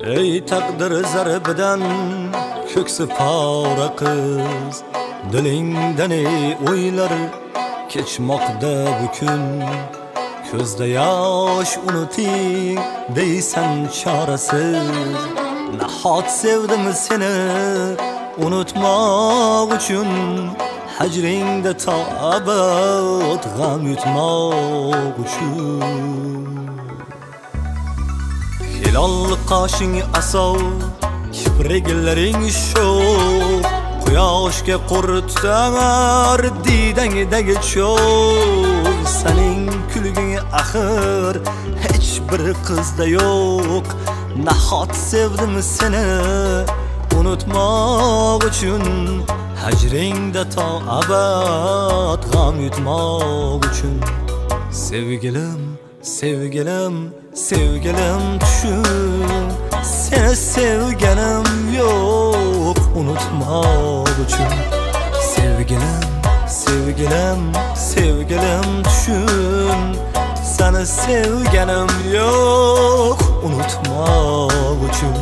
Ey takdir zarbidan ko'ksi pora qiz, dilingdan ey o'ylar kechmoqda bu kun. Ko'zda yosh unuting deysan chorasiz. Nahot sevdim seni unutmoq uchun, hajringda to abad g'am yutmoq uchun. Hilol qoshing asov, kipriklaring sho'x, quyoshga qurtar didangdagi cho'g'. Sening kulging axir hech bir qizda yo'q. Nahot sevdim seni unutmoq uchun, hajringda to abad g'am yutmoq uchun. Sevgilim, sevgilim, sevgilim tushun, seni sevganim yo'q unutmoq uchun. Sevgilim, sevgilim, sevgilim tushun, seni sevganim yo'q unutmoq uchun.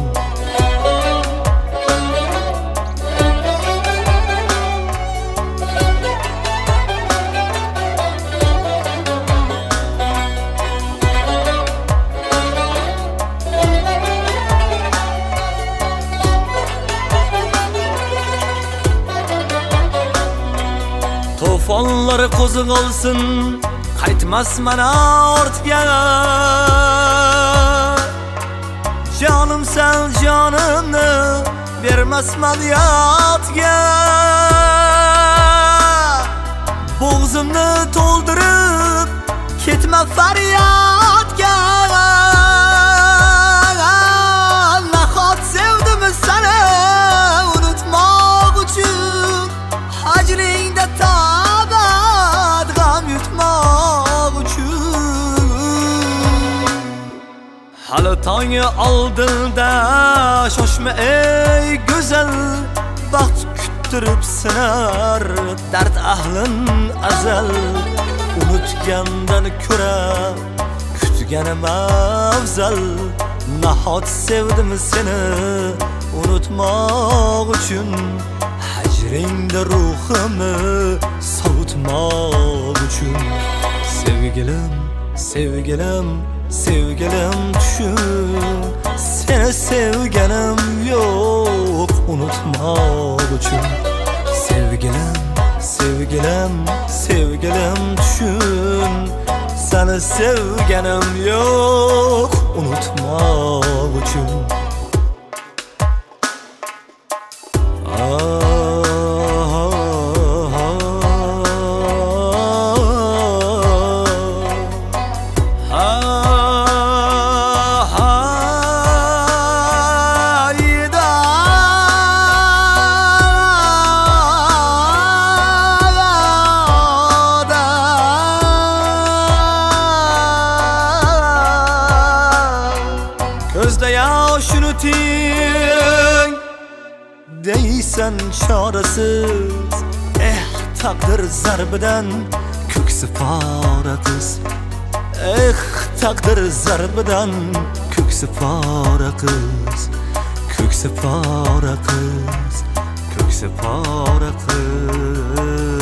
To'fonlar qo'zg'olsin, qaytmas mana ortga. Jonim sen jonimni bermasman yotga. Bo'g'zimni to'ldirib ketma faryodga. Nahot sevdim seni unutmoq uchun, hajringda abad g'am yutmoq uchun. Hali tong oldinda shoshma ey go'zal, baxt kuttirib sinar dard ahlin azal. Unutgandan ko'ra kutganim afzal. Nahot sevdim seni unutmoq uchun, hajringda ruhimni sovutmoq uchun. Sevgilim, sevgilim, sevgilim tushun, seni sevganim yo'q unutmoq uchun. Sevgilim, sevgilim, sevgilim tushun, seni sevganim yo'q unutmoq uchun. Ko'zda yosh unuting deysan chorasiz. Taqdir zarbidan ko'ksi pora qiz. Taqdir zarbidan ko'ksi pora qiz. Ko'ksi pora qiz, ko'ksi pora qiz.